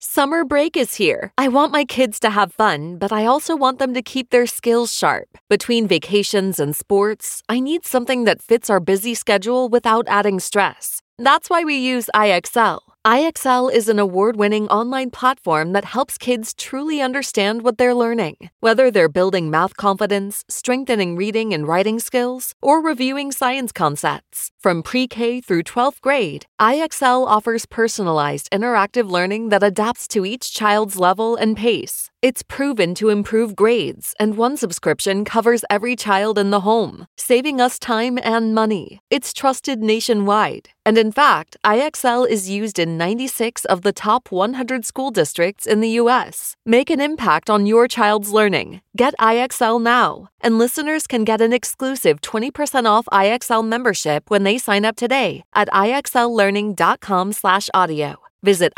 Summer break is here. I want my kids to have fun, but I also want them to keep their skills sharp. Between vacations and sports, I need something that fits our busy schedule without adding stress. That's why we use IXL. IXL is an award-winning online platform that helps kids truly understand what they're learning. Whether they're building math confidence, strengthening reading and writing skills, or reviewing science concepts. From pre-K through 12th grade, IXL offers personalized interactive learning that adapts to each child's level and pace. It's proven to improve grades, and one subscription covers every child in the home, saving us time and money. It's trusted nationwide. And in fact, IXL is used in 96 of the top 100 school districts in the U.S. Make an impact on your child's learning. Get IXL now. And listeners can get an exclusive 20% off IXL membership when they sign up today at IXLlearning.com/audio. Visit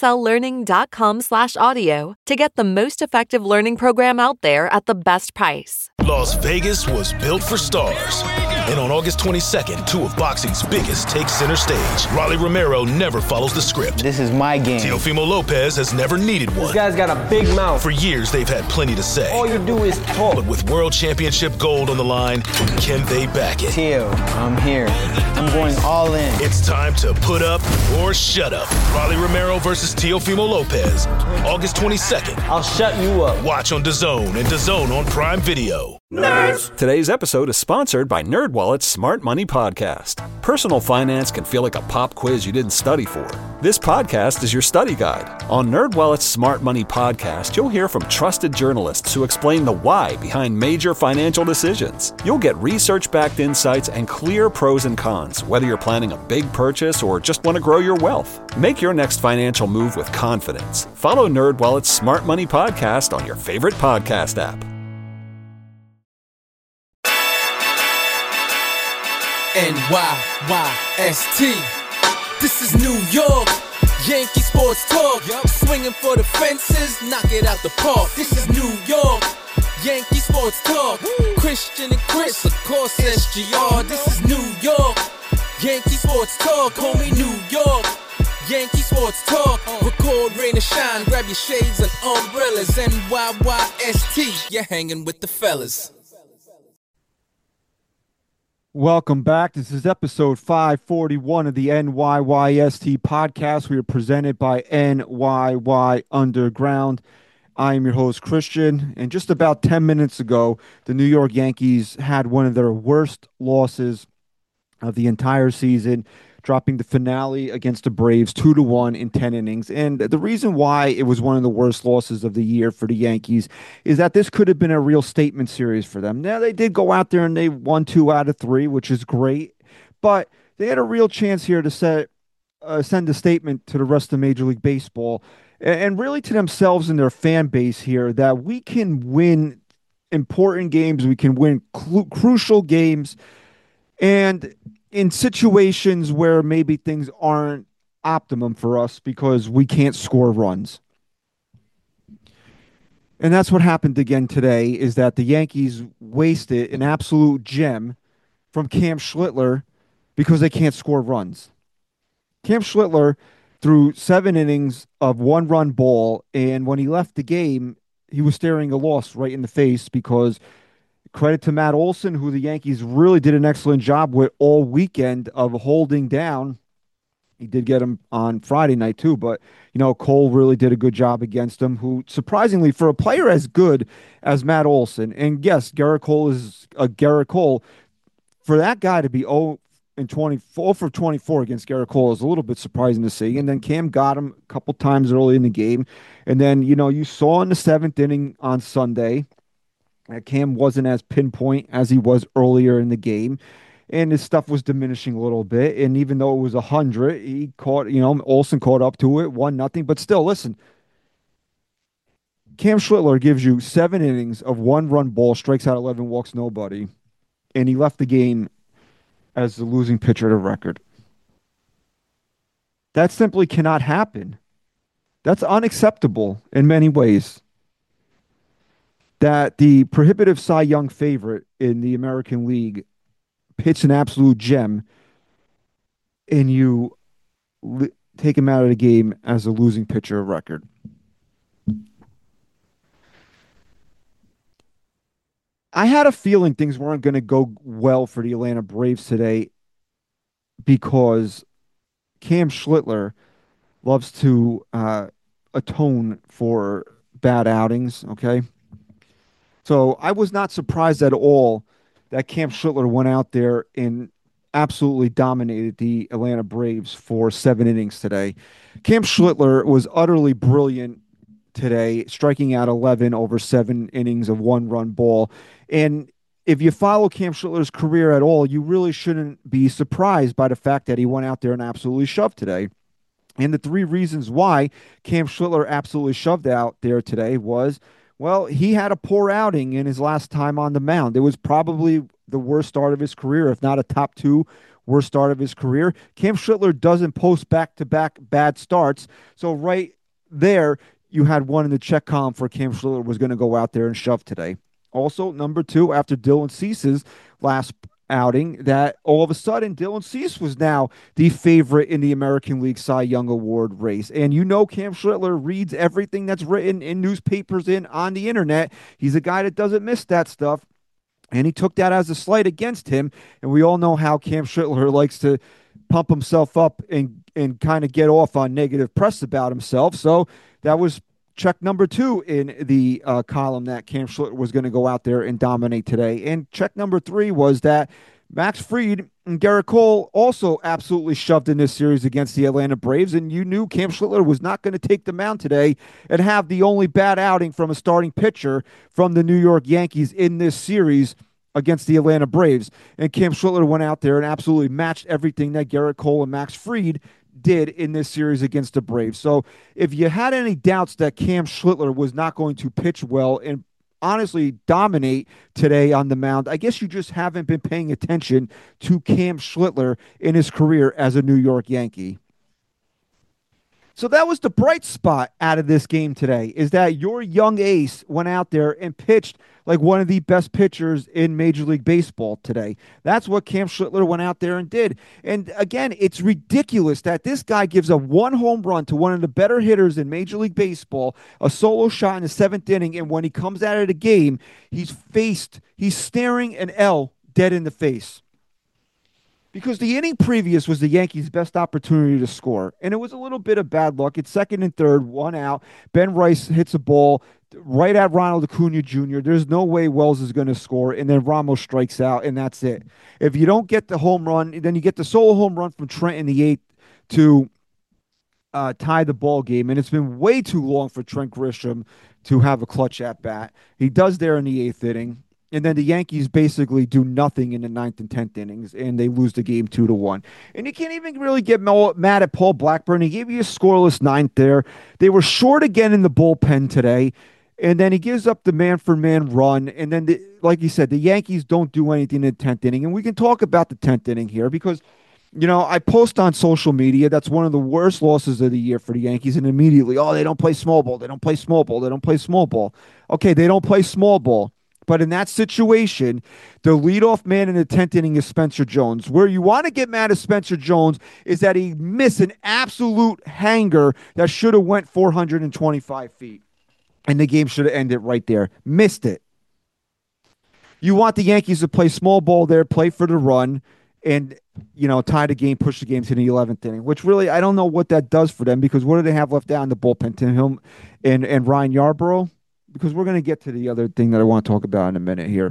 IXLlearning.com/audio to get the most effective learning program out there at the best price. Las Vegas was built for stars. And on August 22nd, two of boxing's biggest take center stage. Rolly Romero never follows the script. This is my game. Teofimo Lopez has never needed one. This guy's got a big mouth. For years, they've had plenty to say. All you do is talk. But with World Championship gold on the line, can they back it? Teo, I'm here. I'm going all in. It's time to put up or shut up. Rolly Romero versus Teofimo Lopez. August 22nd. I'll shut you up. Watch on DAZN and DAZN on Prime Video. Nerds! Today's episode is sponsored by NerdWallet's Smart Money Podcast. Personal finance can feel like a pop quiz you didn't study for. This podcast is your study guide. On NerdWallet's Smart Money Podcast, you'll hear from trusted journalists who explain the why behind major financial decisions. You'll get research-backed insights and clear pros and cons, whether you're planning a big purchase or just want to grow your wealth. Make your next financial move with confidence. Follow NerdWallet's Smart Money Podcast on your favorite podcast app. NYYST. This is New York. Yankee sports talk. Swinging for the fences, knock it out the park. This is New York. Yankee sports talk. Christian and Chris, of course SGR. This is New York. Yankee sports talk. Homie, New York. Yankee sports talk. Record, rain or shine. Grab your shades and umbrellas. NYYST. You're hanging with the fellas. Welcome back. This is episode 541 of the NYYST podcast. We are presented by NYY Underground. I am your host, Christian. And just about 10 minutes ago, the New York Yankees had one of their worst losses of the entire season, dropping the finale against the Braves 2-1 in 10 innings. And the reason why it was one of the worst losses of the year for the Yankees is that this could have been a real statement series for them. Now, they did go out there and they won 2 out of 3, which is great, but they had a real chance here to send a statement to the rest of Major League Baseball and really to themselves and their fan base here that we can win important games, we can win crucial games, and in situations where maybe things aren't optimum for us because we can't score runs. And that's what happened again today, is that the Yankees wasted an absolute gem from Cam Schlittler because they can't score runs. Cam Schlittler threw 7 innings of 1-run ball, and when he left the game, he was staring a loss right in the face because credit to Matt Olson, who the Yankees really did an excellent job with all weekend of holding down. He did get him on Friday night too, but, Cole really did a good job against him, who surprisingly for a player as good as Matt Olson, and yes, Gerrit Cole is a Gerrit Cole, for that guy to be 0 for 24 against Gerrit Cole is a little bit surprising to see. And then Cam got him a couple times early in the game. And then, you saw in the 7th inning on Sunday, Cam wasn't as pinpoint as he was earlier in the game, and his stuff was diminishing a little bit. And even though it was 100, he caught, Olson caught up to it, 1-0. But still, listen, Cam Schlittler gives you 7 innings of 1-run ball, strikes out 11, walks nobody, and he left the game as the losing pitcher of record. That simply cannot happen. That's unacceptable in many ways. That the prohibitive Cy Young favorite in the American League hits an absolute gem and you take him out of the game as a losing pitcher of record. I had a feeling things weren't going to go well for the Atlanta Braves today because Cam Schlittler loves to atone for bad outings. Okay. So I was not surprised at all that Cam Schlittler went out there and absolutely dominated the Atlanta Braves for 7 innings today. Cam Schlittler was utterly brilliant today, striking out 11 over 7 innings of 1-run ball. And if you follow Cam Schlittler's career at all, you really shouldn't be surprised by the fact that he went out there and absolutely shoved today. And the 3 reasons why Cam Schlittler absolutely shoved out there today was, well, he had a poor outing in his last time on the mound. It was probably the worst start of his career, if not a top 2 worst start of his career. Cam Schlittler doesn't post back-to-back bad starts. So right there, you had one in the check column for Cam Schlittler was going to go out there and shove today. Also, number 2, after Dylan Cease's last outing, that all of a sudden Dylan Cease was now the favorite in the American League Cy Young Award race. And you know Cam Schlittler reads everything that's written in newspapers and on the internet. He's a guy that doesn't miss that stuff. And he took that as a slight against him. And we all know how Cam Schlittler likes to pump himself up and kind of get off on negative press about himself. So that was check number 2 in the column that Cam Schlittler was going to go out there and dominate today. And check number 3 was that Max Fried and Garrett Cole also absolutely shoved in this series against the Atlanta Braves. And you knew Cam Schlittler was not going to take the mound today and have the only bad outing from a starting pitcher from the New York Yankees in this series against the Atlanta Braves. And Cam Schlittler went out there and absolutely matched everything that Garrett Cole and Max Fried did in this series against the Braves. So if you had any doubts that Cam Schlittler was not going to pitch well and honestly dominate today on the mound, I guess you just haven't been paying attention to Cam Schlittler in his career as a New York Yankee. So that was the bright spot out of this game today, is that your young ace went out there and pitched like one of the best pitchers in Major League Baseball today. That's what Cam Schlittler went out there and did. And again, it's ridiculous that this guy gives a 1 home run to one of the better hitters in Major League Baseball, a solo shot in the 7th inning, and when he comes out of the game, he's staring an L dead in the face. Because the inning previous was the Yankees' best opportunity to score. And it was a little bit of bad luck. It's 2nd and 3rd, 1 out. Ben Rice hits a ball right at Ronald Acuna Jr. There's no way Wells is going to score. And then Ramos strikes out, and that's it. If you don't get the home run, then you get the solo home run from Trent in the 8th to tie the ball game. And it's been way too long for Trent Grisham to have a clutch at bat. He does there in the 8th inning. And then the Yankees basically do nothing in the 9th and 10th innings, and they lose the game 2-1. And you can't even really get mad at Paul Blackburn. He gave you a scoreless 9th there. They were short again in the bullpen today, and then he gives up the man-for-man run. And then, like you said, the Yankees don't do anything in the 10th inning. And we can talk about the 10th inning here because, you know, I post on social media that's one of the worst losses of the year for the Yankees, and immediately, they don't play small ball. They don't play small ball. They don't play small ball. Okay, they don't play small ball. But in that situation, the leadoff man in the 10th inning is Spencer Jones. Where you want to get mad at Spencer Jones is that he missed an absolute hanger that should have went 425 feet. And the game should have ended right there. Missed it. You want the Yankees to play small ball there, play for the run, and, tie the game, push the game to the 11th inning, which really, I don't know what that does for them because what do they have left out in the bullpen? Tim Hill and Ryan Yarbrough? Because we're going to get to the other thing that I want to talk about in a minute here.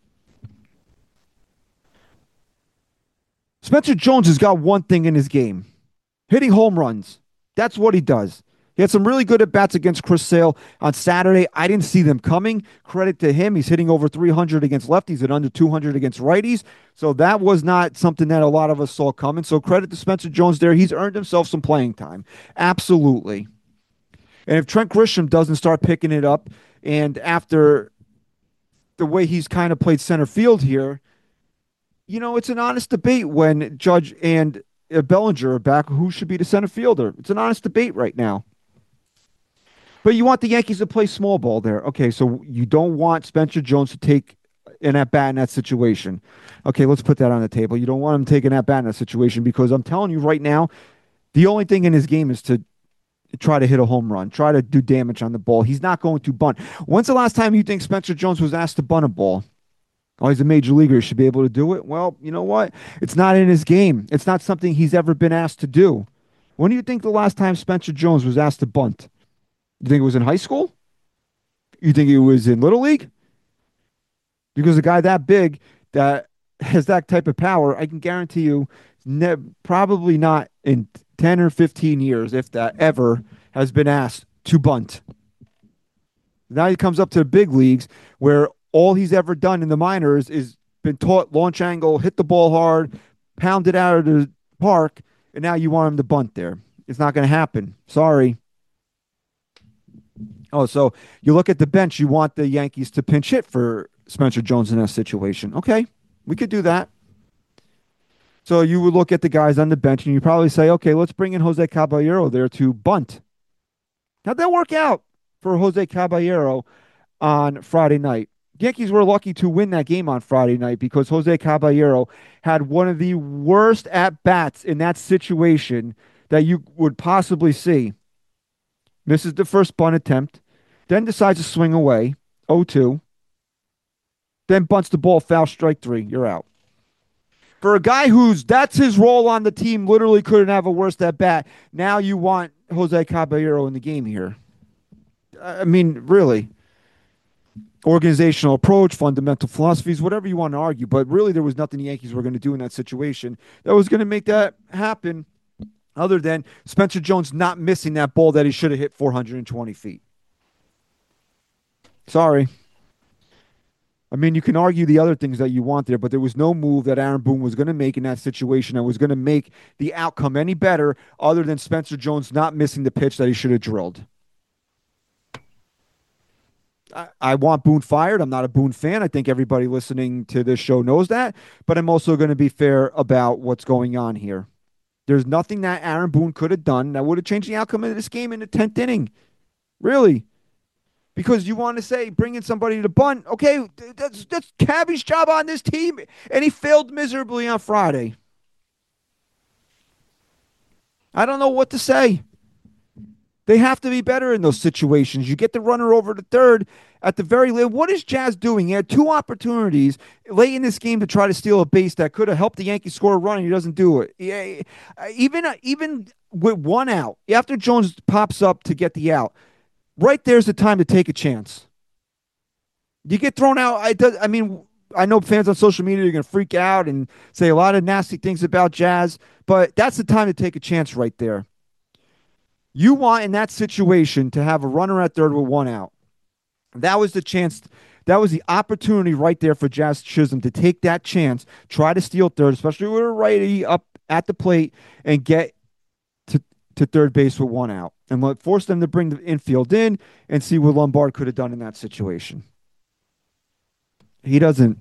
Spencer Jones has got one thing in his game. Hitting home runs. That's what he does. He had some really good at-bats against Chris Sale on Saturday. I didn't see them coming. Credit to him. He's hitting over 300 against lefties and under 200 against righties. So that was not something that a lot of us saw coming. So credit to Spencer Jones there. He's earned himself some playing time. Absolutely. And if Trent Grisham doesn't start picking it up, and after the way he's kind of played center field here, it's an honest debate when Judge and Bellinger are back who should be the center fielder. It's an honest debate right now. But you want the Yankees to play small ball there. Okay, so you don't want Spencer Jones to take an at-bat in that situation. Okay, let's put that on the table. You don't want him taking an at-bat in that situation because I'm telling you right now, the only thing in his game is to try to hit a home run, try to do damage on the ball. He's not going to bunt. When's the last time you think Spencer Jones was asked to bunt a ball? Oh, he's a major leaguer. He should be able to do it. Well, you know what? It's not in his game. It's not something he's ever been asked to do. When do you think the last time Spencer Jones was asked to bunt? You think it was in high school? You think it was in Little League? Because a guy that big that has that type of power, I can guarantee you, probably not in 10 or 15 years, if that ever, has been asked to bunt. Now he comes up to the big leagues where all he's ever done in the minors is been taught launch angle, hit the ball hard, pound it out of the park, and now you want him to bunt there. It's not going to happen. Sorry. Oh, so you look at the bench, you want the Yankees to pinch hit for Spencer Jones in that situation. Okay, we could do that. So you would look at the guys on the bench and you probably say, okay, let's bring in Jose Caballero there to bunt. How'd that work out for Jose Caballero on Friday night? Yankees were lucky to win that game on Friday night because Jose Caballero had one of the worst at-bats in that situation that you would possibly see. Misses the first bunt attempt, then decides to swing away, 0-2, then bunts the ball, foul, strike 3, you're out. For a guy that's his role on the team, literally couldn't have a worse at-bat, now you want Jose Caballero in the game here. I mean, really. Organizational approach, fundamental philosophies, whatever you want to argue, but really there was nothing the Yankees were going to do in that situation that was going to make that happen other than Spencer Jones not missing that ball that he should have hit 420 feet. Sorry. I mean, you can argue the other things that you want there, but there was no move that Aaron Boone was going to make in that situation that was going to make the outcome any better other than Spencer Jones not missing the pitch that he should have drilled. I want Boone fired. I'm not a Boone fan. I think everybody listening to this show knows that, but I'm also going to be fair about what's going on here. There's nothing that Aaron Boone could have done that would have changed the outcome of this game in the 10th inning. Really. Because you want to say, bring in somebody to bunt. Okay, that's Cabby's job on this team, and he failed miserably on Friday. I don't know what to say. They have to be better in those situations. You get the runner over to third at the very late. What is Jazz doing? He had 2 opportunities late in this game to try to steal a base that could have helped the Yankees score a run, and he doesn't do it. Even with 1 out, after Jones pops up to get the out, right there's the time to take a chance. You get thrown out. I mean, I know fans on social media are going to freak out and say a lot of nasty things about Jazz, but that's the time to take a chance right there. You want in that situation to have a runner at third with 1 out. That was the chance. That was the opportunity right there for Jazz Chisholm to take that chance, try to steal third, especially with a righty up at the plate, and get to third base with 1 out. And force them to bring the infield in and see what Lombard could have done in that situation. He doesn't.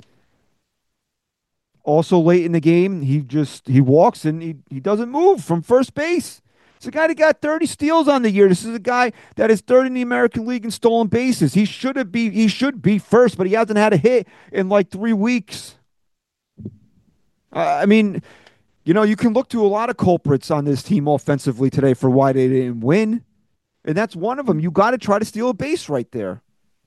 Also late in the game, he walks and he doesn't move from first base. It's a guy that got 30 steals on the year. This is a guy that is third in the American League in stolen bases. He should be first, but he hasn't had a hit in like 3 weeks. I mean, you know, you can look to a lot of culprits on this team offensively today for why they didn't win, and that's one of them. You got to try to steal a base right there.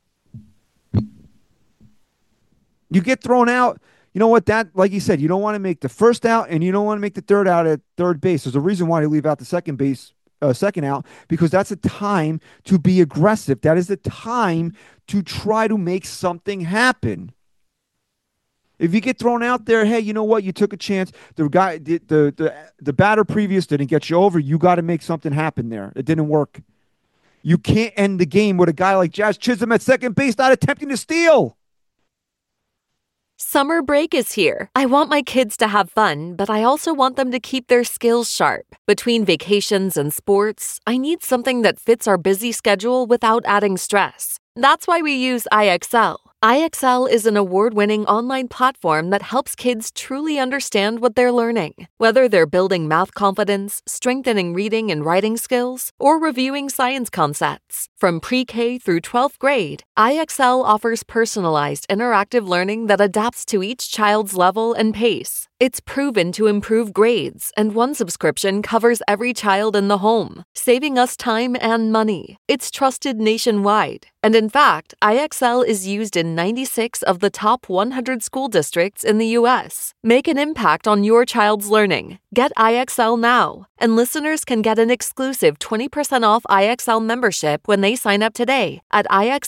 You get thrown out. You know what? That, like you said, you don't want to make the first out, and you don't want to make the third out at third base. There's a reason why they leave out the second out, because that's a time to be aggressive. That is the time to try to make something happen. If you get thrown out there, hey, you know what? You took a chance. The guy, the batter previous didn't get you over. You got to make something happen there. It didn't work. You can't end the game with a guy like Jazz Chisholm at second base not attempting to steal. Summer break is here. I want my kids to have fun, but I also want them to keep their skills sharp. Between vacations and sports, I need something that fits our busy schedule without adding stress. That's why we use IXL. IXL is an award-winning online platform that helps kids truly understand what they're learning. Whether they're building math confidence, strengthening reading and writing skills, or reviewing science concepts. From pre-K through 12th grade, IXL offers personalized interactive learning that adapts to each child's level and pace. It's proven to improve grades, and one subscription covers every child in the home, saving us time and money. It's trusted nationwide. And in fact, IXL is used in 96 of the top 100 school districts in the U.S. Make an impact on your child's learning. Get IXL now. And listeners can get an exclusive 20% off IXL membership when they sign up today at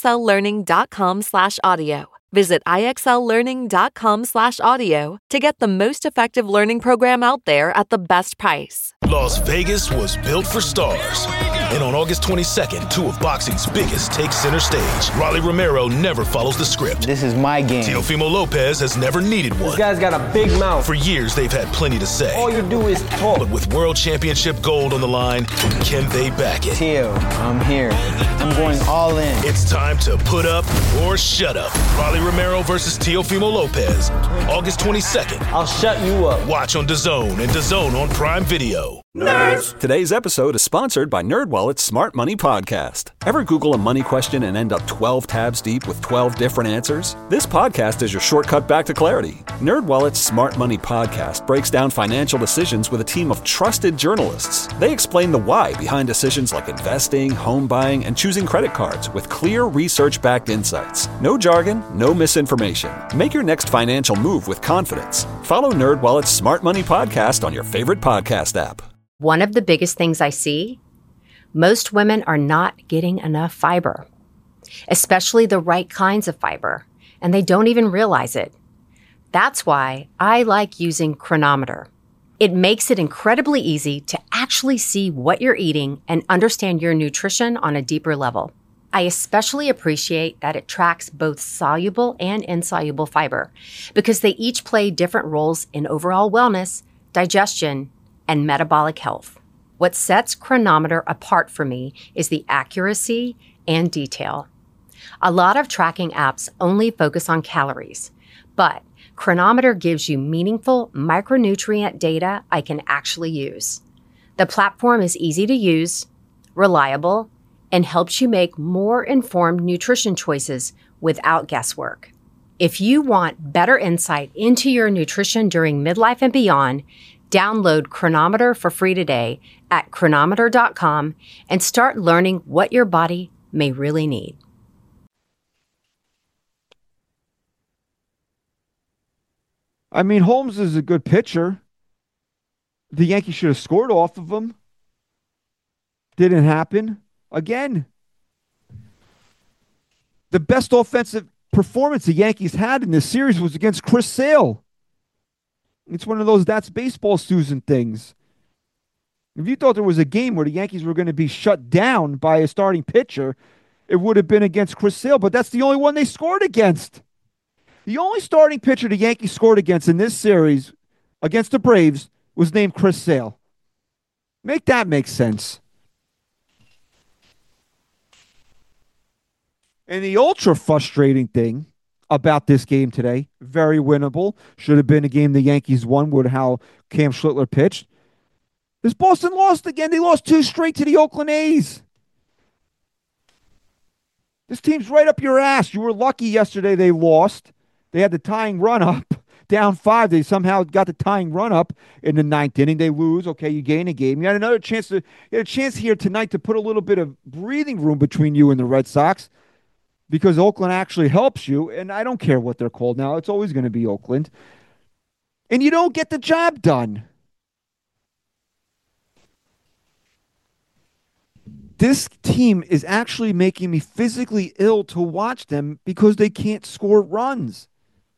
IXLlearning.com/audio. Visit IXLlearning.com/audio to get the most effective learning program out there at the best price. Las Vegas was built for stars. And on August 22nd, two of boxing's biggest take center stage. Rolly Romero never follows the script. This is my game. Teofimo Lopez has never needed one. This guy's got a big mouth. For years, they've had plenty to say. All you do is talk. But with World Championship gold on the line, can they back it? Teo, I'm here. I'm going all in. It's time to put up or shut up. Rolly Romero versus Teofimo Lopez, August 22nd. I'll shut you up. Watch on DAZN and DAZN on Prime Video. Nerds! Today's episode is sponsored by NerdWallet's Smart Money Podcast. Ever Google a money question and end up 12 tabs deep with 12 different answers? This podcast is your shortcut back to clarity. NerdWallet's Smart Money Podcast breaks down financial decisions with a team of trusted journalists. They explain the why behind decisions like investing, home buying, and choosing credit cards with clear research-backed insights. No jargon, no misinformation. Make your next financial move with confidence. Follow NerdWallet's Smart Money Podcast on your favorite podcast app. One of the biggest things I see, most women are not getting enough fiber, especially the right kinds of fiber, and they don't even realize it. That's why I like using Cronometer. It makes it incredibly easy to actually see what you're eating and understand your nutrition on a deeper level. I especially appreciate that it tracks both soluble and insoluble fiber because they each play different roles in overall wellness, digestion, and metabolic health. What sets Cronometer apart for me is the accuracy and detail. A lot of tracking apps only focus on calories, but Cronometer gives you meaningful micronutrient data I can actually use. The platform is easy to use, reliable, and helps you make more informed nutrition choices without guesswork. If you want better insight into your nutrition during midlife and beyond, download Cronometer for free today at cronometer.com and start learning what your body may really need. I mean, Holmes is a good pitcher. The Yankees should have scored off of him. Didn't happen. Again, the best offensive performance the Yankees had in this series was against Chris Sale. It's one of those that's baseball Susan things. If you thought there was a game where the Yankees were going to be shut down by a starting pitcher, it would have been against Chris Sale, but that's the only one they scored against. The only starting pitcher the Yankees scored against in this series against the Braves was named Chris Sale. Make that make sense. And the ultra frustrating thing about this game today, very winnable, should have been a game the Yankees won with how Cam Schlittler pitched. This Boston lost again. They lost 2 straight to the Oakland A's. This team's right up your ass. You were lucky yesterday they lost. They had the tying run up, down 5. They somehow got the tying run up in the 9th inning. They lose. Okay, you gain a game. You had another chance you had a chance here tonight to put a little bit of breathing room between you and the Red Sox, because Oakland actually helps you, and I don't care what they're called now. It's always going to be Oakland. And you don't get the job done. This team is actually making me physically ill to watch them because they can't score runs.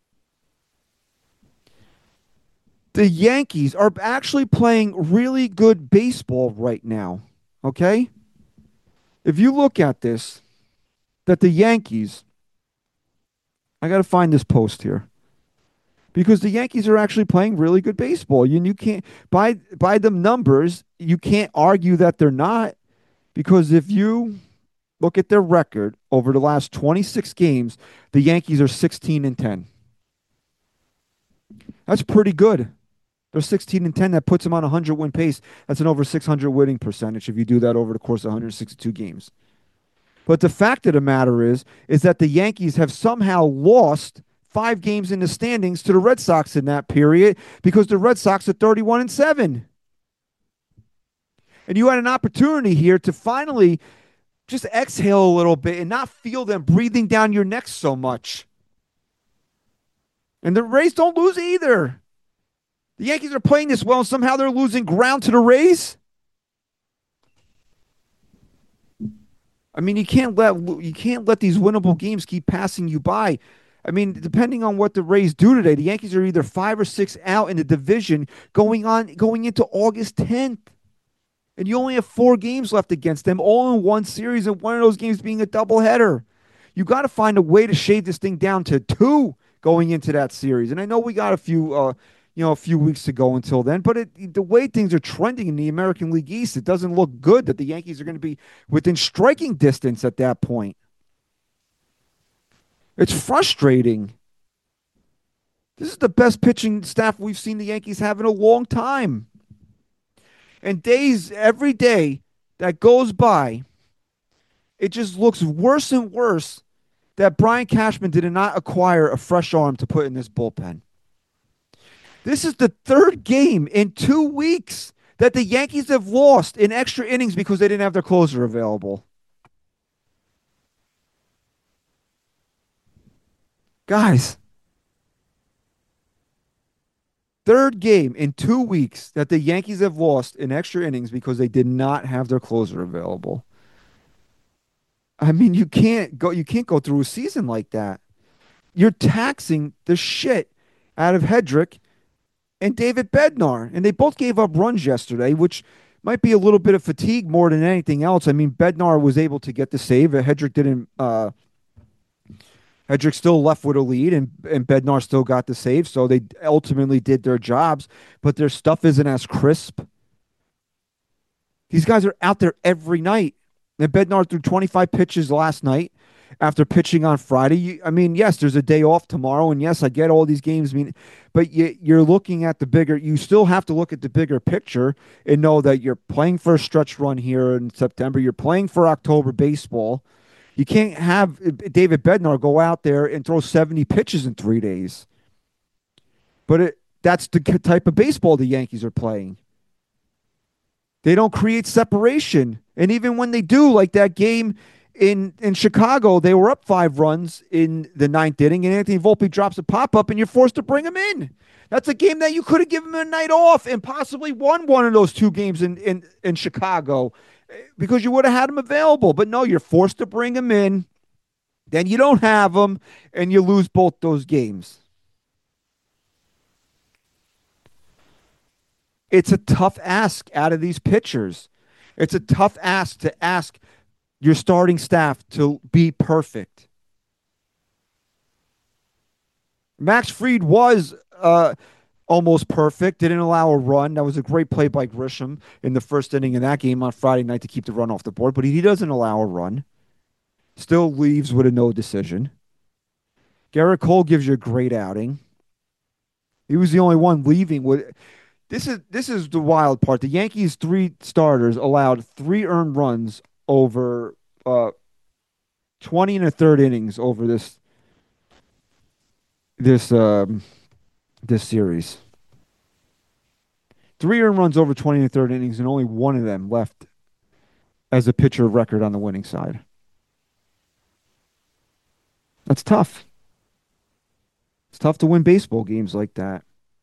The Yankees are actually playing really good baseball right now, okay? If you look at this, that the Yankees, I got to find this post here, because the Yankees are actually playing really good baseball. You can't, by the numbers, you can't argue that they're not, because if you look at their record over the last 26 games, the Yankees are 16-10. That's pretty good. They're 16-10. That puts them on a 100-win pace. That's an over 600 winning percentage if you do that over the course of 162 games. But the fact of the matter is that the Yankees have somehow lost 5 games in the standings to the Red Sox in that period because the Red Sox are 31-7. And you had an opportunity here to finally just exhale a little bit and not feel them breathing down your neck so much. And the Rays don't lose either. The Yankees are playing this well, and somehow they're losing ground to the Rays. I mean, you can't let these winnable games keep passing you by. I mean, depending on what the Rays do today, the Yankees are either 5 or 6 out in the division going into August 10th. And you only have 4 games left against them, all in one series, and one of those games being a doubleheader. You got to find a way to shave this thing down to 2 going into that series. And I know we got a few weeks to go until then, but the way things are trending in the American League East, it doesn't look good that the Yankees are going to be within striking distance at that point. It's frustrating. This is the best pitching staff we've seen the Yankees have in a long time. And every day that goes by, it just looks worse and worse that Brian Cashman did not acquire a fresh arm to put in this bullpen. This is the 3rd game in 2 weeks that the Yankees have lost in extra innings because they didn't have their closer available. Guys, 3rd game in 2 weeks that the Yankees have lost in extra innings because they did not have their closer available. I mean, you can't go through a season like that. You're taxing the shit out of Hedrick and David Bednar, and they both gave up runs yesterday, which might be a little bit of fatigue more than anything else. I mean, Bednar was able to get the save. Hedrick didn't. Hedrick still left with a lead, and Bednar still got the save, so they ultimately did their jobs, but their stuff isn't as crisp. These guys are out there every night. And Bednar threw 25 pitches last night after pitching on Friday. Yes, there's a day off tomorrow, and yes, I get all these games. But you're looking at the bigger. You still have to look at the bigger picture and know that you're playing for a stretch run here in September. You're playing for October baseball. You can't have David Bednar go out there and throw 70 pitches in 3 days. But that's the type of baseball the Yankees are playing. They don't create separation. And even when they do, like that game in Chicago, they were up 5 runs in the 9th inning, and Anthony Volpe drops a pop-up, and you're forced to bring him in. That's a game that you could have given him a night off and possibly won one of those 2 games in Chicago because you would have had him available. But no, you're forced to bring him in. Then you don't have him, and you lose both those games. It's a tough ask out of these pitchers. It's a tough ask to ask your starting staff to be perfect. Max Fried was almost perfect. Didn't allow a run. That was a great play by Grisham in the 1st inning of that game on Friday night to keep the run off the board, but he doesn't allow a run. Still leaves with a no decision. Garrett Cole gives you a great outing. He was the only one leaving with... This is the wild part. The Yankees' 3 starters allowed 3 earned runs over 20 and a third innings over this series. 3 earned runs over 20 and a third innings, and only one of them left as a pitcher of record on the winning side. That's tough. It's tough to win baseball games like that.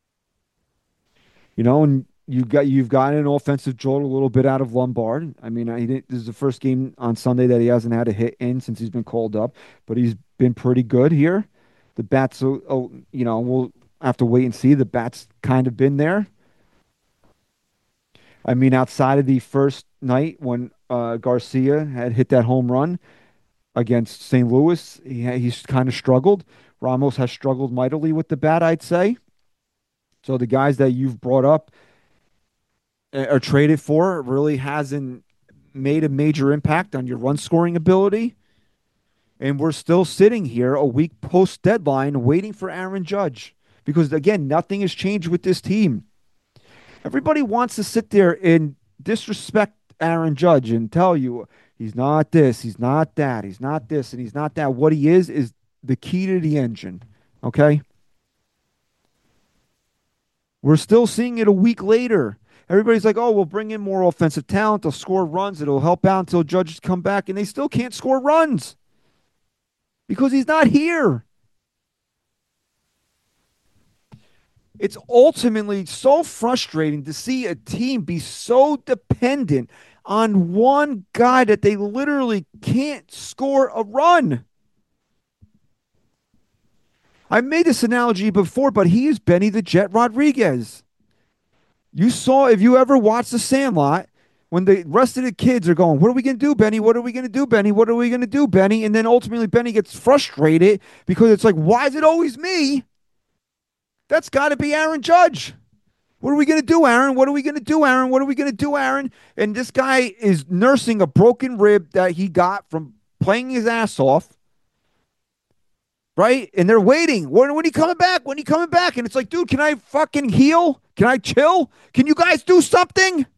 And you've gotten an offensive jolt a little bit out of Lombard. I mean, this is the first game on Sunday that he hasn't had a hit in since he's been called up, but he's been pretty good here. The bats, we'll have to wait and see. The bats kind of been there. I mean, outside of the first night when Garcia had hit that home run against St. Louis, he's kind of struggled. Ramos has struggled mightily with the bat, I'd say. So the guys that you've brought up or traded for really hasn't made a major impact on your run scoring ability. And we're still sitting here a week post deadline waiting for Aaron Judge because, again, nothing has changed with this team. Everybody wants to sit there and disrespect Aaron Judge and tell you he's not this, he's not that, he's not this, and he's not that. What he is the key to the engine. Okay? We're still seeing it a week later. Everybody's like, oh, we'll bring in more offensive talent. They'll score runs. It'll help out until Judge come back. And they still can't score runs because he's not here. It's ultimately so frustrating to see a team be so dependent on one guy that they literally can't score a run. I've made this analogy before, but he is Benny the Jet Rodriguez. You saw, if you ever watched The Sandlot, when the rest of the kids are going, what are we going to do, Benny? What are we going to do, Benny? What are we going to do, Benny? And then ultimately Benny gets frustrated because it's like, why is it always me? That's got to be Aaron Judge. What are we going to do, Aaron? What are we going to do, Aaron? What are we going to do, Aaron? And this guy is nursing a broken rib that he got from playing his ass off. Right? And they're waiting. When he coming back? When he coming back? And it's like, dude, can I fucking heal? Can I chill? Can you guys do something?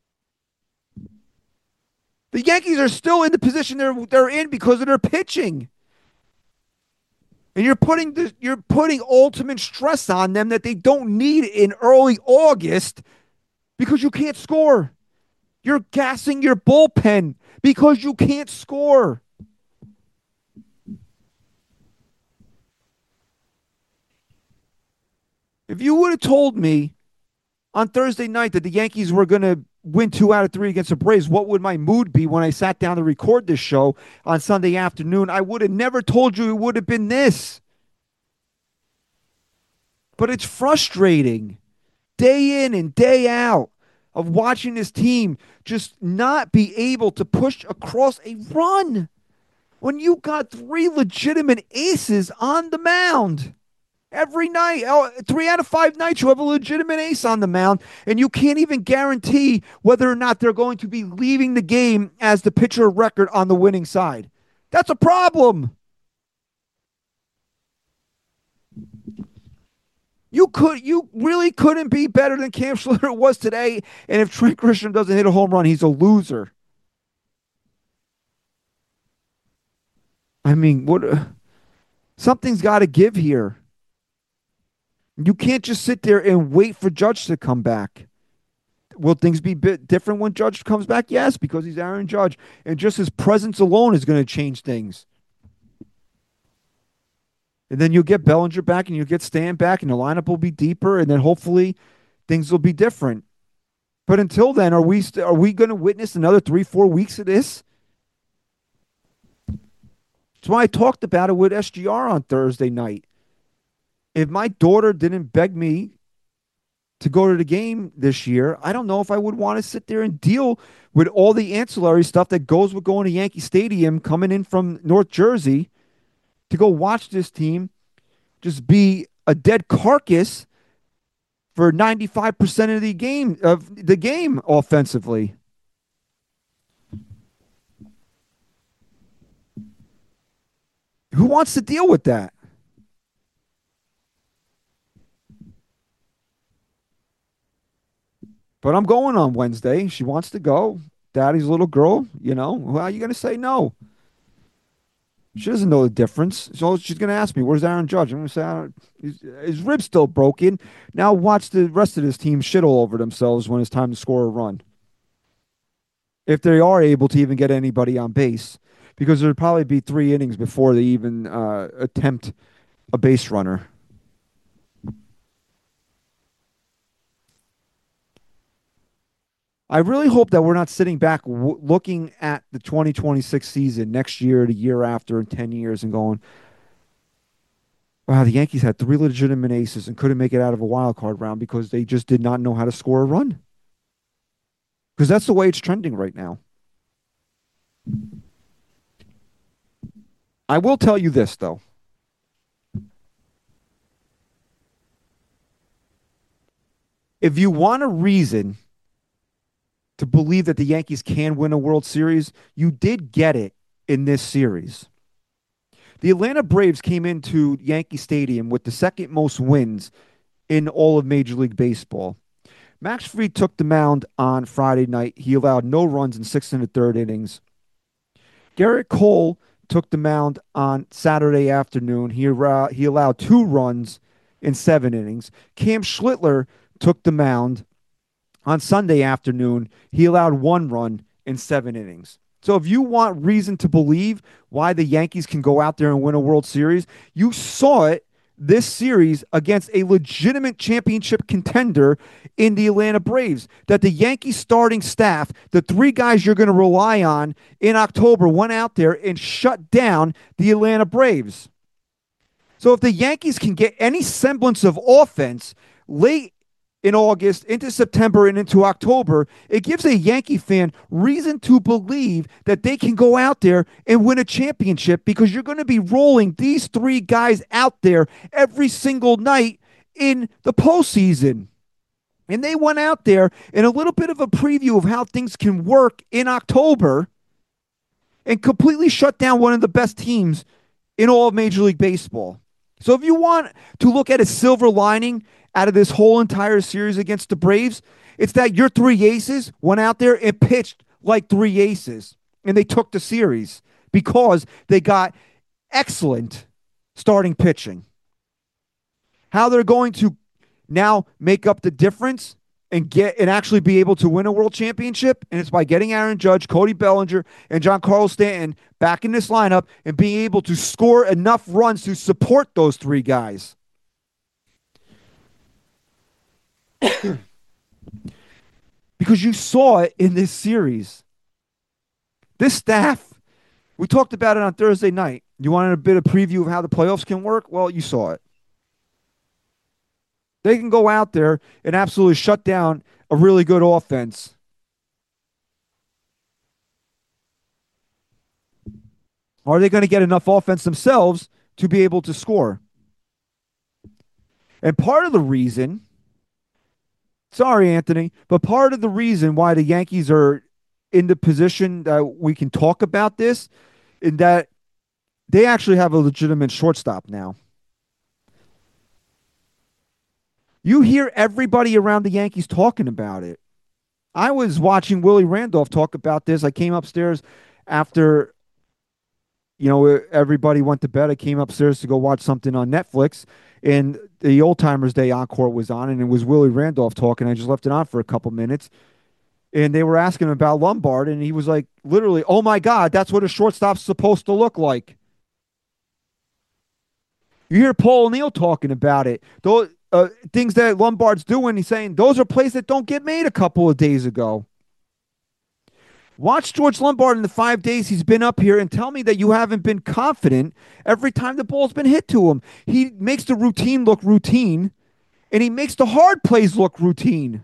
The Yankees are still in the position they're in because of their pitching. And you're putting ultimate stress on them that they don't need in early August because you can't score. You're gassing your bullpen because you can't score. If you would have told me on Thursday night that the Yankees were going to win 2 out of 3 against the Braves, what would my mood be when I sat down to record this show on Sunday afternoon? I would have never told you it would have been this. But it's frustrating day in and day out of watching this team just not be able to push across a run when you got 3 legitimate aces on the mound. Every night, 3 out of 5 nights, you have a legitimate ace on the mound, and you can't even guarantee whether or not they're going to be leaving the game as the pitcher of record on the winning side. That's a problem. You really couldn't be better than Cam Schlitter was today, and if Trent Grisham doesn't hit a home run, he's a loser. I mean, something's got to give here. You can't just sit there and wait for Judge to come back. Will things be a bit different when Judge comes back? Yes, because he's Aaron Judge. And just his presence alone is going to change things. And then you'll get Bellinger back and you'll get Stan back and the lineup will be deeper and then hopefully things will be different. But until then, are we going to witness another 3-4 weeks of this? That's why I talked about it with SGR on Thursday night. If my daughter didn't beg me to go to the game this year, I don't know if I would want to sit there and deal with all the ancillary stuff that goes with going to Yankee Stadium, coming in from North Jersey to go watch this team just be a dead carcass for 95% of the game offensively. Who wants to deal with that? But I'm going on Wednesday. She wants to go. Daddy's little girl, how are you going to say no? She doesn't know the difference. So she's going to ask me, where's Aaron Judge? I'm going to say, his rib's still broken. Now watch the rest of this team shit all over themselves when it's time to score a run. If they are able to even get anybody on base. Because there'll probably be 3 innings before they even attempt a base runner. I really hope that we're not sitting back looking at the 2026 season next year, the year after, in 10 years and going, wow, the Yankees had 3 legitimate aces and couldn't make it out of a wild card round because they just did not know how to score a run. Because that's the way it's trending right now. I will tell you this, though. If you want a reason to believe that the Yankees can win a World Series, you did get it in this series. The Atlanta Braves came into Yankee Stadium with the 2nd most wins in all of Major League Baseball. Max Fried took the mound on Friday night. He allowed no runs in 6 1/3 innings. Garrett Cole took the mound on Saturday afternoon. He allowed 2 runs in 7 innings. Cam Schlittler took the mound on Sunday afternoon. He allowed 1 run in 7 innings. So if you want reason to believe why the Yankees can go out there and win a World Series, you saw it this series against a legitimate championship contender in the Atlanta Braves. That the Yankees starting staff, the 3 guys you're going to rely on in October, went out there and shut down the Atlanta Braves. So if the Yankees can get any semblance of offense late in August, into September, and into October, it gives a Yankee fan reason to believe that they can go out there and win a championship, because you're going to be rolling these 3 guys out there every single night in the postseason. And they went out there in a little bit of a preview of how things can work in October and completely shut down one of the best teams in all of Major League Baseball. So if you want to look at a silver lining out of this whole entire series against the Braves, it's that your 3 aces went out there and pitched like 3 aces, and they took the series because they got excellent starting pitching. How they're going to now make up the difference and actually be able to win a world championship, and it's by getting Aaron Judge, Cody Bellinger, and Giancarlo Stanton back in this lineup and being able to score enough runs to support those 3 guys. Because you saw it in this series. This staff, we talked about it on Thursday night. You wanted a bit of preview of how the playoffs can work? Well, you saw it. They can go out there and absolutely shut down a really good offense. Are they going to get enough offense themselves to be able to score? And part of the reason, sorry, Anthony, but part of the reason why the Yankees are in the position that we can talk about this is that they actually have a legitimate shortstop now. You hear everybody around the Yankees talking about it. I was watching Willie Randolph talk about this. I came upstairs after, everybody went to bed. I came upstairs to go watch something on Netflix, and the Old Timers Day Encore was on, and it was Willie Randolph talking. I just left it on for a couple minutes, and they were asking him about Lombard, and he was like, literally, oh my God, that's what a shortstop's supposed to look like. You hear Paul O'Neill talking about it. Those things that Lombard's doing, he's saying those are plays that don't get made a couple of days ago. Watch George Lombard in the 5 days he's been up here and tell me that you haven't been confident every time the ball's been hit to him. He makes the routine look routine, and he makes the hard plays look routine.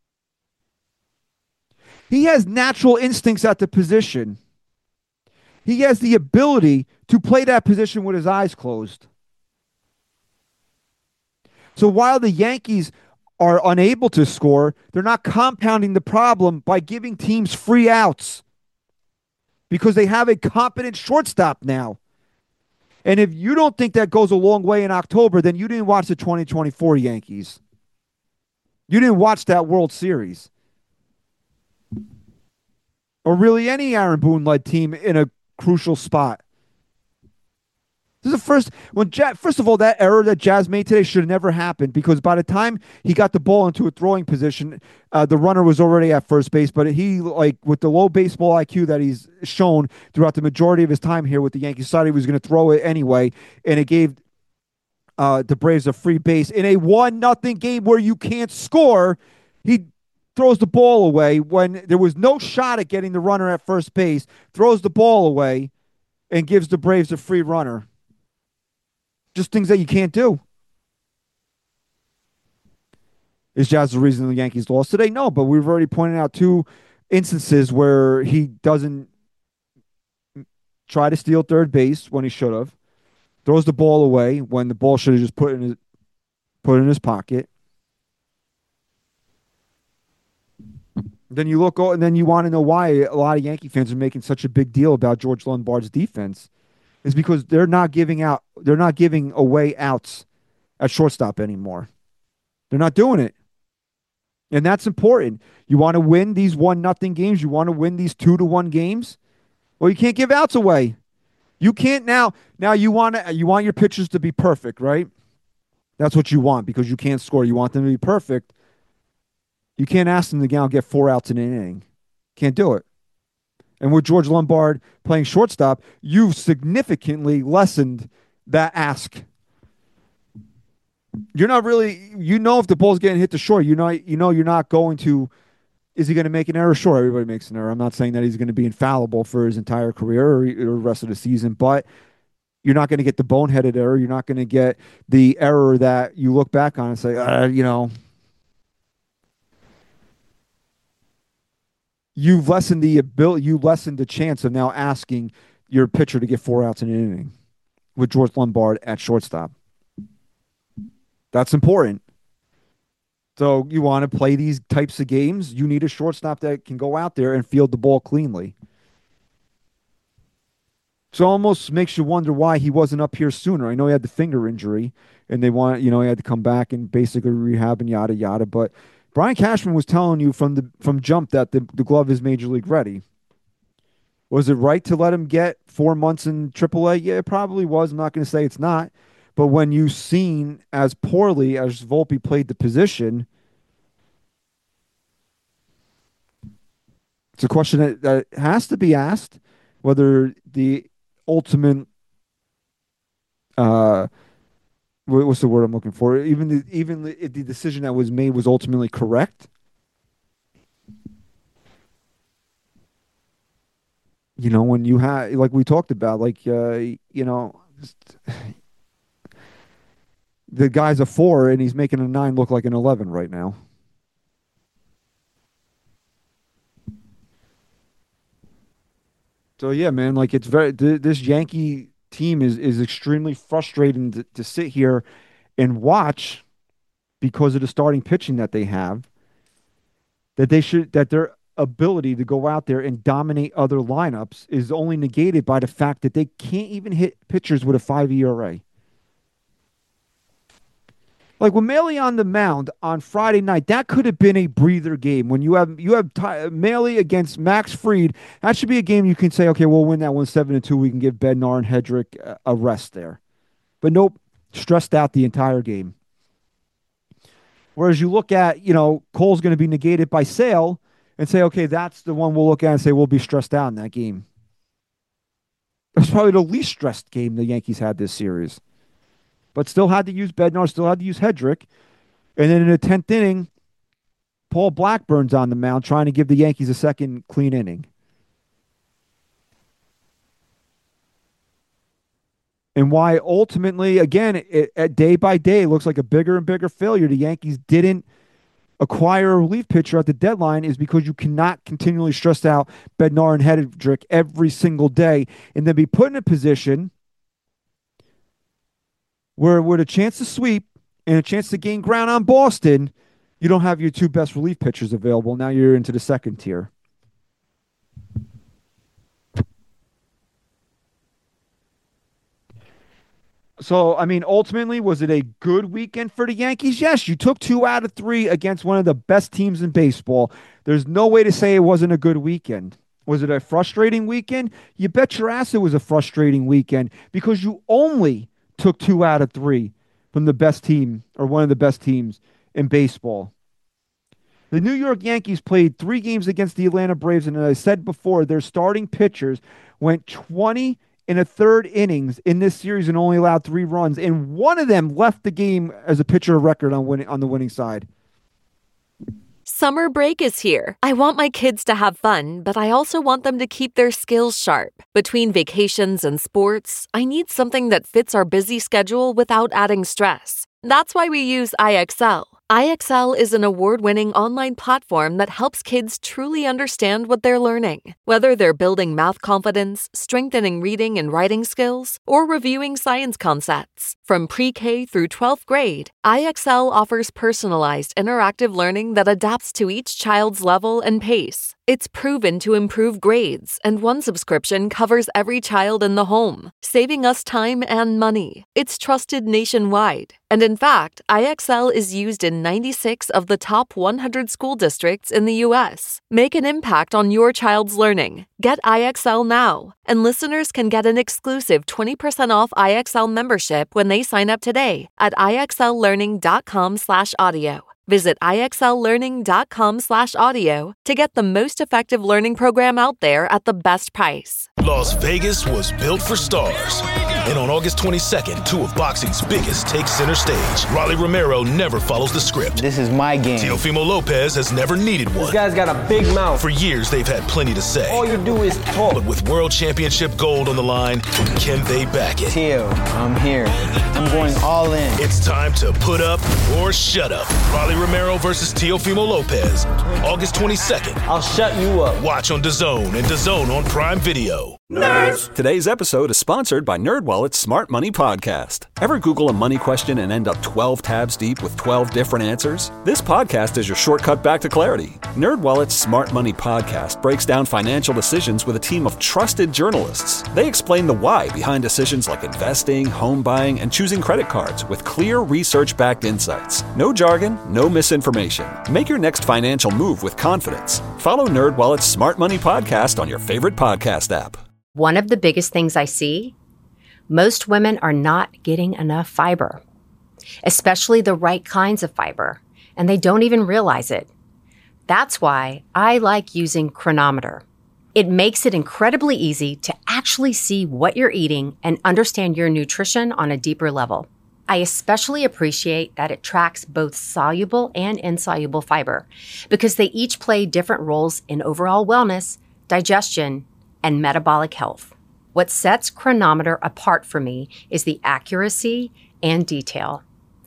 He has natural instincts at the position. He has the ability to play that position with his eyes closed. So while the Yankees are unable to score, they're not compounding the problem by giving teams free outs because they have a competent shortstop now. And if you don't think that goes a long way in October, then you didn't watch the 2024 Yankees. You didn't watch that World Series. Or really any Aaron Boone-led team in a crucial spot. This is the first of all, that error that Jazz made today should have never happened, because by the time he got the ball into a throwing position, the runner was already at first base. But he, with the low baseball IQ that he's shown throughout the majority of his time here with the Yankees, decided he was going to throw it anyway, and it gave the Braves a free base in a 1-0 game where you can't score. He throws the ball away when there was no shot at getting the runner at first base, throws the ball away, and gives the Braves a free runner. Just things that you can't do. Is Jazz the reason the Yankees lost today? No, but we've already pointed out 2 instances where he doesn't try to steal third base when he should have, throws the ball away when the ball should have just put in his pocket. Then you look, and then you want to know why a lot of Yankee fans are making such a big deal about George Lombard's defense. Is because they're not giving away outs at shortstop anymore. They're not doing it. And that's important. You want to win these 1-0 games, you want to win these 2-1 games? Well, you can't give outs away. You can't now you want your pitchers to be perfect, right? That's what you want because you can't score. You want them to be perfect. You can't ask them to now get 4 outs in an inning. Can't do it. And with George Lombard playing shortstop, you've significantly lessened that ask. You're not really, if the ball's getting hit to short, you're not going to, is he going to make an error? Sure, everybody makes an error. I'm not saying that he's going to be infallible for his entire career or the rest of the season, but you're not going to get the boneheaded error. You're not going to get the error that you look back on and say, you've lessened the ability, you lessened the chance of now asking your pitcher to get 4 outs in an inning with George Lombard at shortstop. That's important. So you want to play these types of games, you need a shortstop that can go out there and field the ball cleanly. So it almost makes you wonder why he wasn't up here sooner. I know he had the finger injury, and he had to come back and basically rehab and yada yada. But Brian Cashman was telling you from jump that the glove is major league ready. Was it right to let him get 4 months in AAA? Yeah, it probably was. I'm not going to say it's not. But when you've seen as poorly as Volpe played the position, it's a question that has to be asked, whether the ultimate, what's the word I'm looking for? Even the decision that was made was ultimately correct. When you have, like we talked about, the guy's a 4 and he's making a 9 look like an 11 right now. So yeah, man, this Yankee team is extremely frustrating to sit here and watch because of the starting pitching that they have. That their ability to go out there and dominate other lineups is only negated by the fact that they can't even hit pitchers with a 5 ERA. Like with Maile on the mound on Friday night, that could have been a breather game. When you have Maile against Max Fried, that should be a game you can say, okay, we'll win that one 7-2. We can give Bednar and Hedrick a rest there. But nope, stressed out the entire game. Whereas you look at, Cole's going to be negated by Sale and say, okay, that's the one we'll look at and say we'll be stressed out in that game. That's probably the least stressed game the Yankees had this series. But still had to use Bednar, still had to use Hedrick. And then in the 10th inning, Paul Blackburn's on the mound trying to give the Yankees a second clean inning. And why ultimately, again, at day by day, it looks like a bigger and bigger failure. The Yankees didn't acquire a relief pitcher at the deadline is because you cannot continually stress out Bednar and Hedrick every single day and then be put in a position where with a chance to sweep and a chance to gain ground on Boston, you don't have your 2 best relief pitchers available. Now you're into the second tier. So, ultimately, was it a good weekend for the Yankees? Yes, you took 2 out of 3 against one of the best teams in baseball. There's no way to say it wasn't a good weekend. Was it a frustrating weekend? You bet your ass it was a frustrating weekend because you only took 2 out of 3 from the best team or one of the best teams in baseball. The New York Yankees played 3 games against the Atlanta Braves, and as I said before, their starting pitchers went 20 in a third innings in this series and only allowed 3 runs, and one of them left the game as a pitcher of record on the winning side. Summer break is here. I want my kids to have fun, but I also want them to keep their skills sharp. Between vacations and sports, I need something that fits our busy schedule without adding stress. That's why we use IXL. IXL is an award-winning online platform that helps kids truly understand what they're learning. Whether they're building math confidence, strengthening reading and writing skills, or reviewing science concepts. From pre-K through 12th grade, IXL offers personalized interactive learning that adapts to each child's level and pace. It's proven to improve grades, and one subscription covers every child in the home, saving us time and money. It's trusted nationwide. And in fact, IXL is used in 96 of the top 100 school districts in the U.S. Make an impact on your child's learning. Get IXL now, and listeners can get an exclusive 20% off IXL membership when they sign up today at IXLlearning.com/audio. Visit IXLlearning.com/audio to get the most effective learning program out there at the best price. Las Vegas was built for stars. And on August 22nd, two of boxing's biggest take center stage. Rolly Romero never follows the script. This is my game. Teofimo Lopez has never needed one. This guy's got a big mouth. For years, they've had plenty to say. All you do is talk. But with World Championship gold on the line, can they back it? Teo, I'm here. I'm going all in. It's time to put up or shut up. Rolly Romero versus Teofimo Lopez. August 22nd. I'll shut you up. Watch on DAZN and DAZN on Prime Video. Nerds! Today's episode is sponsored by NerdWallet's Smart Money Podcast. Ever Google a money question and end up 12 tabs deep with 12 different answers? This podcast is your shortcut back to clarity. NerdWallet's Smart Money Podcast breaks down financial decisions with a team of trusted journalists. They explain the why behind decisions like investing, home buying, and choosing credit cards with clear research-backed insights. No jargon, no misinformation. Make your next financial move with confidence. Follow NerdWallet's Smart Money Podcast on your favorite podcast app. One of the biggest things I see, most women are not getting enough fiber, especially the right kinds of fiber, and they don't even realize it. That's why I like using Cronometer. It makes it incredibly easy to actually see what you're eating and understand your nutrition on a deeper level. I especially appreciate that it tracks both soluble and insoluble fiber because they each play different roles in overall wellness, digestion, and metabolic health. What sets Cronometer apart for me is the accuracy and detail.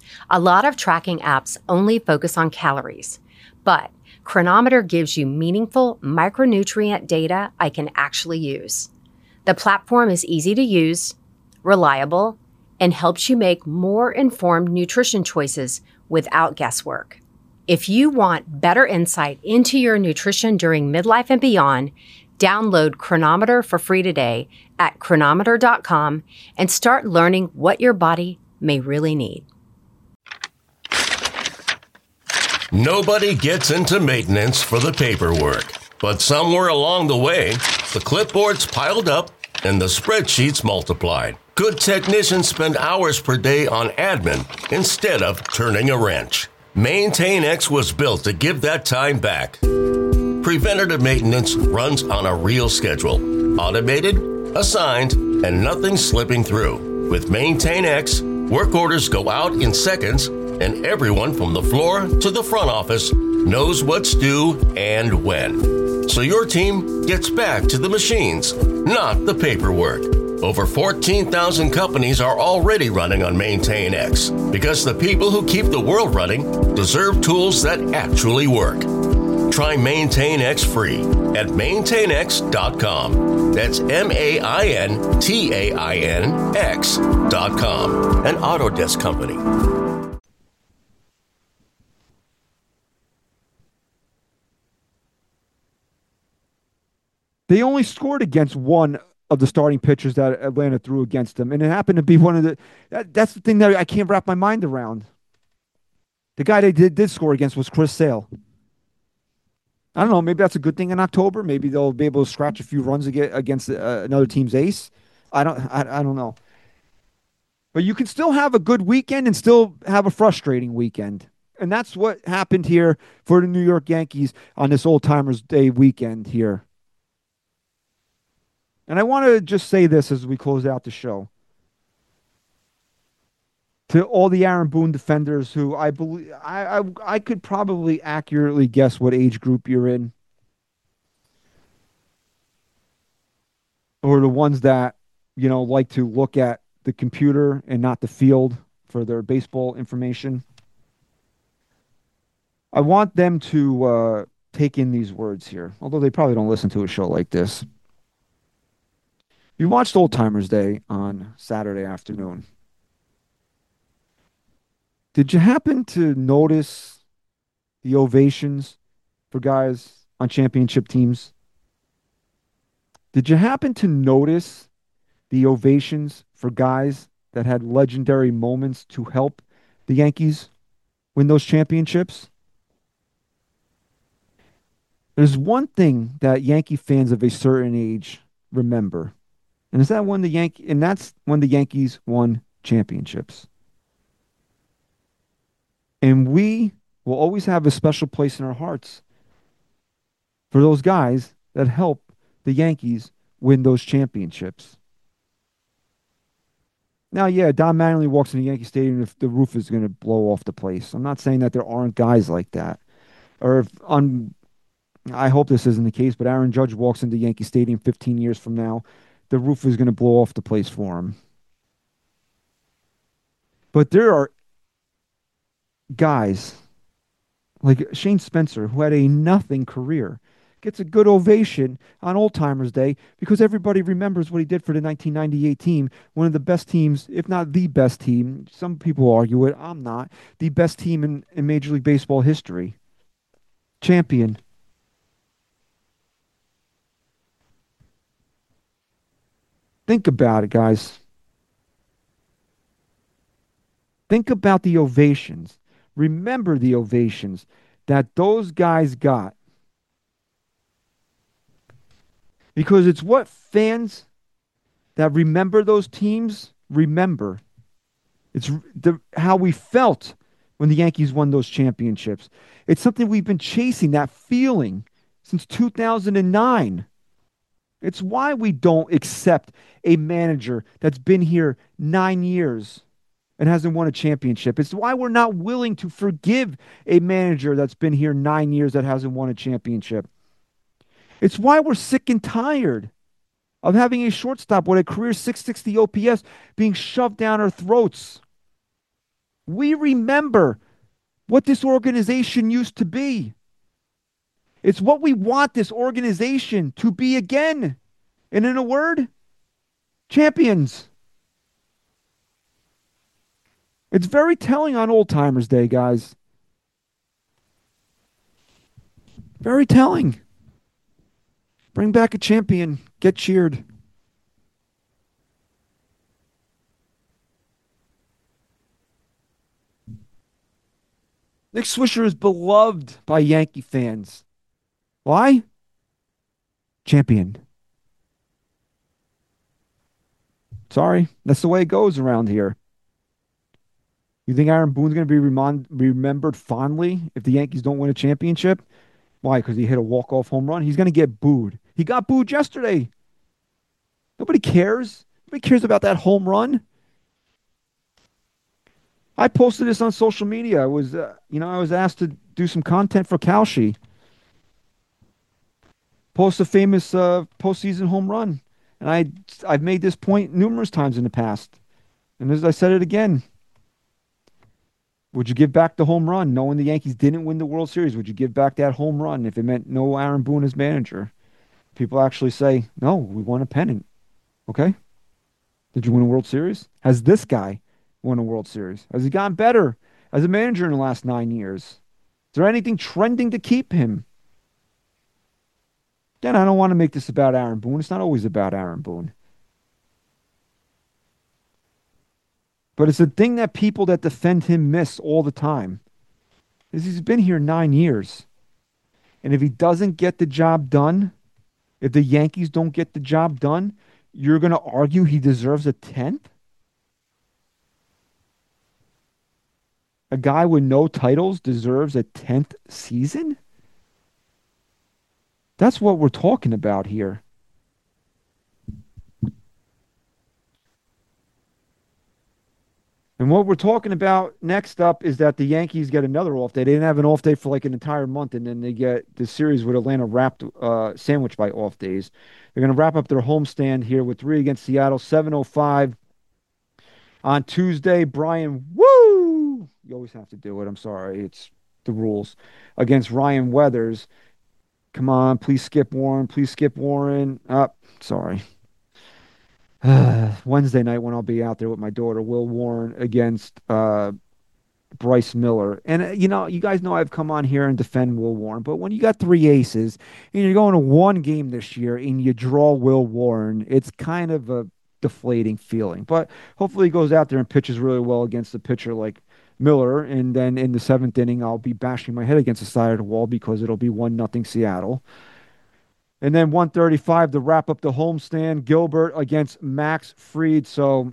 A lot of tracking apps only focus on calories, but Cronometer gives you meaningful micronutrient data I can actually use. The platform is easy to use, reliable, and helps you make more informed nutrition choices without guesswork. If you want better insight into your nutrition during midlife and beyond, download Cronometer for free today at cronometer.com and start learning what your body may really need. Nobody gets into maintenance for the paperwork, but somewhere along the way, the clipboards piled up and the spreadsheets multiplied. Good technicians spend hours per day on admin instead of turning a wrench. MaintainX was built to give that time back. Preventative maintenance runs on a real schedule. Automated, assigned, and nothing slipping through. With MaintainX, work orders go out in seconds, and everyone from the floor to the front office knows what's due and when. So your team gets back to the machines, not the paperwork. Over 14,000 companies are already running on MaintainX because the people who keep the world running deserve tools that actually work. Try MaintainX free at maintainx.com. That's MaintainX.com. An Autodesk company. They only scored against one of the starting pitchers that Atlanta threw against them, and it happened to be one of the. That's the thing that I can't wrap my mind around. The guy they did score against was Chris Sale. I don't know. Maybe that's a good thing in October. Maybe they'll be able to scratch a few runs against another team's ace. I don't know. But you can still have a good weekend and still have a frustrating weekend. And that's what happened here for the New York Yankees on this Old Timers Day weekend here. And I want to just say this as we close out the show. To all the Aaron Boone defenders who I believe I could probably accurately guess what age group you're in. Or the ones that, like to look at the computer and not the field for their baseball information. I want them to take in these words here, although they probably don't listen to a show like this. You watched Old Timers Day on Saturday afternoon. Did you happen to notice the ovations for guys on championship teams? Did you happen to notice the ovations for guys that had legendary moments to help the Yankees win those championships? There's one thing that Yankee fans of a certain age remember, and is that when that's when the Yankees won championships. And we will always have a special place in our hearts for those guys that help the Yankees win those championships. Now, yeah, Don Mattingly walks into Yankee Stadium if the roof is going to blow off the place. I'm not saying that there aren't guys like that. Or if I hope this isn't the case, but Aaron Judge walks into Yankee Stadium 15 years from now, the roof is going to blow off the place for him. But there are guys like Shane Spencer, who had a nothing career, gets a good ovation on Old Timers Day because everybody remembers what he did for the 1998 team, one of the best teams, if not the best team. Some people argue it. I'm not. The best team in Major League Baseball history. Champion. Think about it, guys. Think about the ovations. Remember the ovations that those guys got. Because it's what fans that remember those teams remember. It's how we felt when the Yankees won those championships. It's something we've been chasing, that feeling, since 2009. It's why we don't accept a manager that's been here 9 years and hasn't won a championship. It's why we're not willing to forgive a manager that's been here 9 years that hasn't won a championship. It's why we're sick and tired of having a shortstop with a career 660 OPS being shoved down our throats. We remember what this organization used to be. It's what we want this organization to be again. And in a word, champions. It's very telling on Old Timers Day, guys. Very telling. Bring back a champion. Get cheered. Nick Swisher is beloved by Yankee fans. Why? Champion. Sorry, that's the way it goes around here. You think Aaron Boone's going to be remembered fondly if the Yankees don't win a championship? Why? Because he hit a walk-off home run? He's going to get booed. He got booed yesterday. Nobody cares. Nobody cares about that home run. I posted this on social media. I was asked to do some content for Kalshi. Post a famous postseason home run. And I've made this point numerous times in the past. And as I said it again, would you give back the home run knowing the Yankees didn't win the World Series? Would you give back that home run if it meant no Aaron Boone as manager? People actually say, no, we won a pennant. Okay? Did you win a World Series? Has this guy won a World Series? Has he gotten better as a manager in the last 9 years? Is there anything trending to keep him? Again, I don't want to make this about Aaron Boone. It's not always about Aaron Boone. But it's a thing that people that defend him miss all the time. Is he's been here 9 years. And if he doesn't get the job done, if the Yankees don't get the job done, you're going to argue he deserves a 10th? A guy with no titles deserves a 10th season? That's what we're talking about here. And what we're talking about next up is that the Yankees get another off day. They didn't have an off day for like an entire month, and then they get the series with Atlanta wrapped, sandwiched by off days. They're going to wrap up their homestand here with 3 against Seattle, 7:05 on Tuesday. Brian, woo! You always have to do it. I'm sorry. It's the rules. Against Ryan Weathers. Come on, please skip Warren. Please skip Warren. Sorry. Wednesday night when I'll be out there with my daughter, Will Warren, against Bryce Miller. And, you guys know I've come on here and defend Will Warren, but when you got 3 aces and you're going to 1 game this year and you draw Will Warren, it's kind of a deflating feeling. But hopefully he goes out there and pitches really well against a pitcher like Miller, and then in the 7th inning, I'll be bashing my head against the side of the wall because it'll be 1-0 Seattle. And then 135 to wrap up the homestand, Gilbert against Max Fried. So,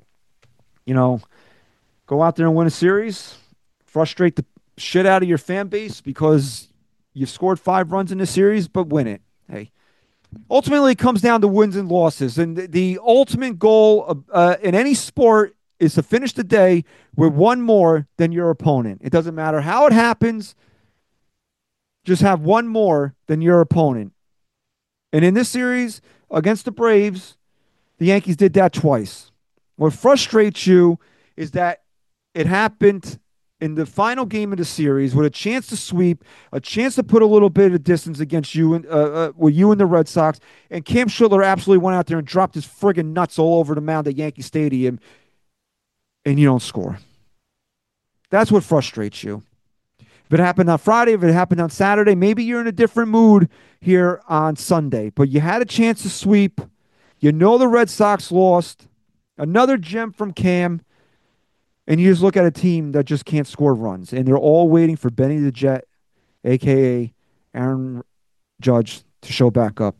go out there and win a series, frustrate the shit out of your fan base because you scored 5 runs in the series, but win it. Hey, ultimately it comes down to wins and losses. And the ultimate goal in any sport is to finish the day with 1 more than your opponent. It doesn't matter how it happens. Just have 1 more than your opponent. And in this series against the Braves, the Yankees did that twice. What frustrates you is that it happened in the final game of the series with a chance to sweep, a chance to put a little bit of distance against you and with you and the Red Sox, and Cam Schlittler absolutely went out there and dropped his friggin' nuts all over the mound at Yankee Stadium, and you don't score. That's what frustrates you. If it happened on Friday, if it happened on Saturday, maybe you're in a different mood here on Sunday. But you had a chance to sweep. The Red Sox lost. Another gem from Cam. And you just look at a team that just can't score runs. And they're all waiting for Benny the Jet, a.k.a. Aaron Judge, to show back up.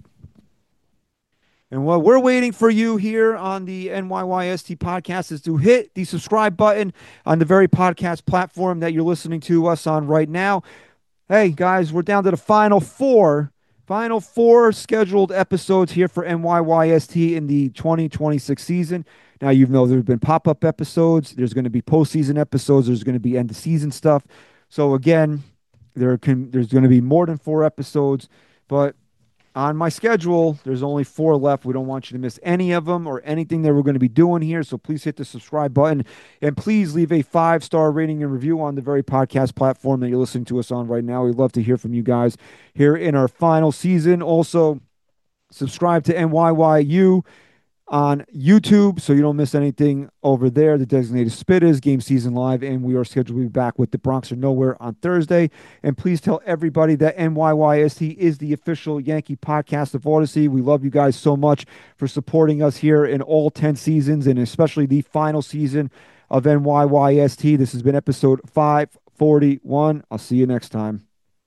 And what we're waiting for you here on the NYYST podcast is to hit the subscribe button on the very podcast platform that you're listening to us on right now. Hey, guys, we're down to the final four scheduled episodes here for NYYST in the 2026 season. Now, there have been pop-up episodes. There's going to be postseason episodes. There's going to be end-of-season stuff. So, again, there's going to be more than 4 episodes, but on my schedule, there's only 4 left. We don't want you to miss any of them or anything that we're going to be doing here. So please hit the subscribe button and please leave a 5-star rating and review on the very podcast platform that you're listening to us on right now. We'd love to hear from you guys here in our final season. Also, subscribe to NYYU on YouTube so you don't miss anything over there. The Designated Spitters, Game Season Live, and we are scheduled to be back with The Bronx Are Nowhere on Thursday. And please tell everybody that NYYST is the official Yankee podcast of Odyssey. We love you guys so much for supporting us here in all 10 seasons, and especially the final season of NYYST. This has been episode 541. I'll see you next time.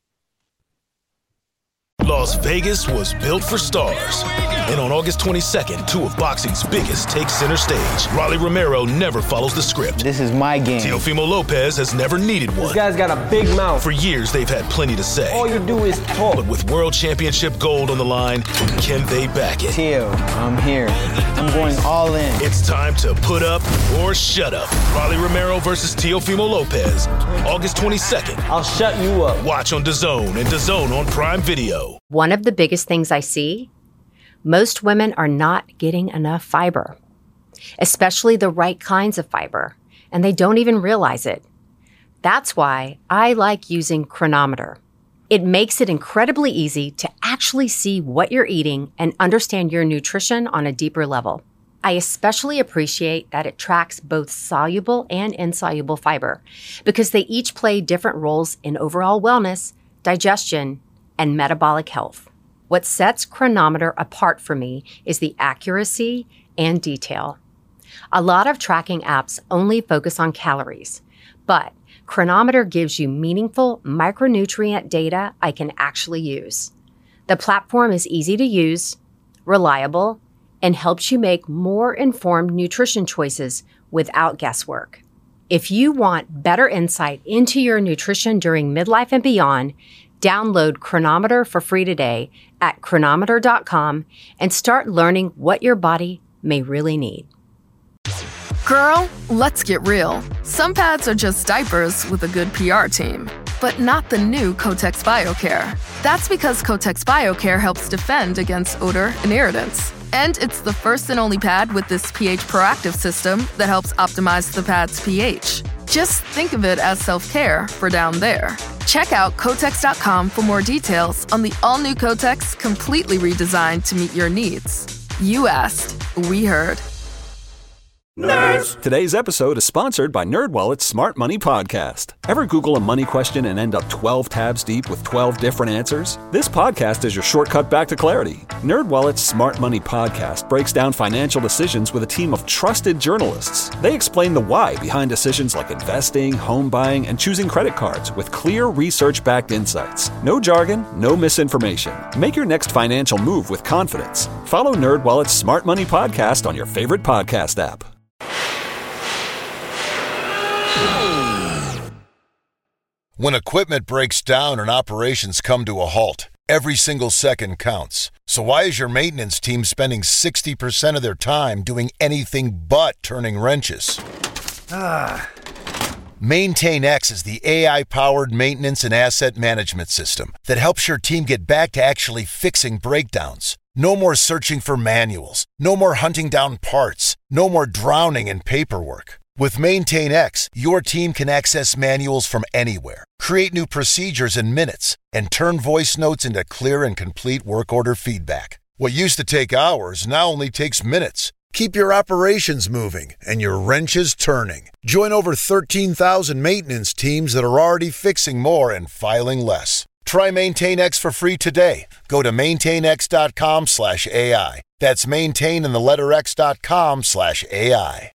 Las Vegas was built for stars. And on August 22nd, 2 of boxing's biggest take center stage. Rolly Romero never follows the script. This is my game. Teofimo Lopez has never needed one. This guy's got a big mouth. For years, they've had plenty to say. All you do is talk. But with World Championship gold on the line, can they back it? Teo, I'm here. I'm going all in. It's time to put up or shut up. Rolly Romero versus Teofimo Lopez. August 22nd. I'll shut you up. Watch on DAZN and DAZN on Prime Video. One of the biggest things I see, most women are not getting enough fiber, especially the right kinds of fiber, and they don't even realize it. That's why I like using Cronometer. It makes it incredibly easy to actually see what you're eating and understand your nutrition on a deeper level. I especially appreciate that it tracks both soluble and insoluble fiber because they each play different roles in overall wellness, digestion, and metabolic health. What sets Cronometer apart for me is the accuracy and detail. A lot of tracking apps only focus on calories, but Cronometer gives you meaningful micronutrient data I can actually use. The platform is easy to use, reliable, and helps you make more informed nutrition choices without guesswork. If you want better insight into your nutrition during midlife and beyond, download Cronometer for free today at cronometer.com and start learning what your body may really need. Girl, let's get real. Some pads are just diapers with a good PR team, but not the new Kotex BioCare. That's because Kotex BioCare helps defend against odor and irritants. And it's the first and only pad with this pH proactive system that helps optimize the pad's pH. Just think of it as self-care for down there. Check out Kotex.com for more details on the all-new Kotex, completely redesigned to meet your needs. You asked, we heard. Nerd News. Today's episode is sponsored by NerdWallet's Smart Money Podcast. Ever Google a money question and end up 12 tabs deep with 12 different answers? This podcast is your shortcut back to clarity. NerdWallet's Smart Money Podcast breaks down financial decisions with a team of trusted journalists. They explain the why behind decisions like investing, home buying, and choosing credit cards with clear research-backed insights. No jargon, no misinformation. Make your next financial move with confidence. Follow NerdWallet's Smart Money Podcast on your favorite podcast app. When equipment breaks down and operations come to a halt, every single second counts. So why is your maintenance team spending 60% of their time doing anything but turning wrenches? MaintainX is the AI-powered maintenance and asset management system that helps your team get back to actually fixing breakdowns. No more searching for manuals. No more hunting down parts. No more drowning in paperwork. With MaintainX, your team can access manuals from anywhere, create new procedures in minutes, and turn voice notes into clear and complete work order feedback. What used to take hours now only takes minutes. Keep your operations moving and your wrenches turning. Join over 13,000 maintenance teams that are already fixing more and filing less. Try MaintainX for free today. Go to maintainx.com/AI. That's maintain and the letter X.com/AI.